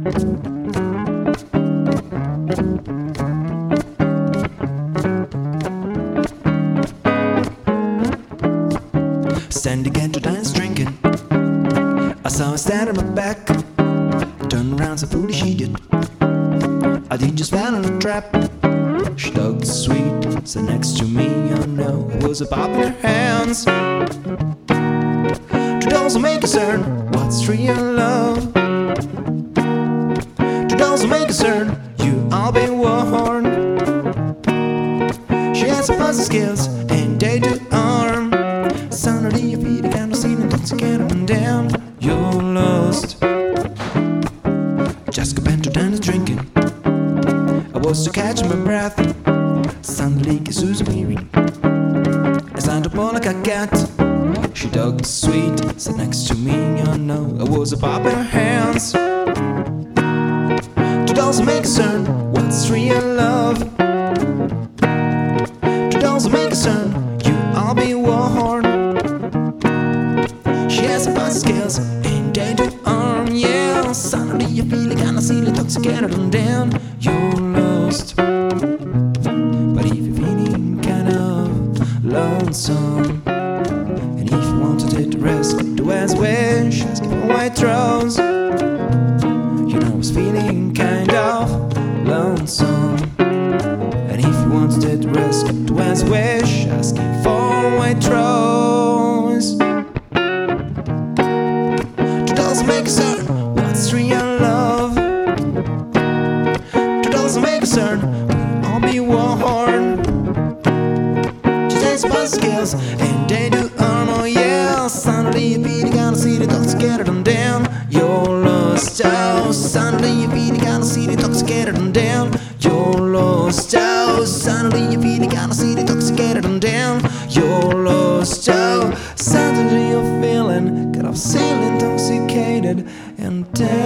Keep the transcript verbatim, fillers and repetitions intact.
Standing at the dance drinking, I saw her stand on my back. Turned around so foolish she did. I did just fell in a trap. She looked sweet, sat next to me. Oh no, it was a pop in her hands. To those who make us earn what's real love. To those who make us earn, you all be warned. She has some puzzle skills and they do arm. Suddenly your feet again, the scene intoxicated and down. You're lost. Just go back to dance drinking. I was to catch my breath. Suddenly Susan weary. As I don't more like a cat. She looked sweet, sat next to me. Oh no, I was a pop in her hands. To those who make us earn what's real love. To those who make us earn, you all be warned. She has some fast skills and they do arm. Yeah, suddenly you feel like I'm still intoxicated and down. You're lost. But if you're feeling kind of lonesome, and if you want to take the risk, do as wish, ask for white rose. You know I was feeling kind of lonesome, and if you want to take the risk, do as wish, asking for white rose. To those who make us earn what's real love. To those who make us earn, I'll be warned. Just has fun skills and they do arm. Oh yeah, suddenly you're feeling gonna see the dogs get them down. You're lost. Oh, suddenly you're feeling gonna see the dogs get them down. You're lost. Oh, suddenly you're feeling gonna see the dogs get them down. You're lost. Oh, suddenly you're feeling kind of still intoxicated and down.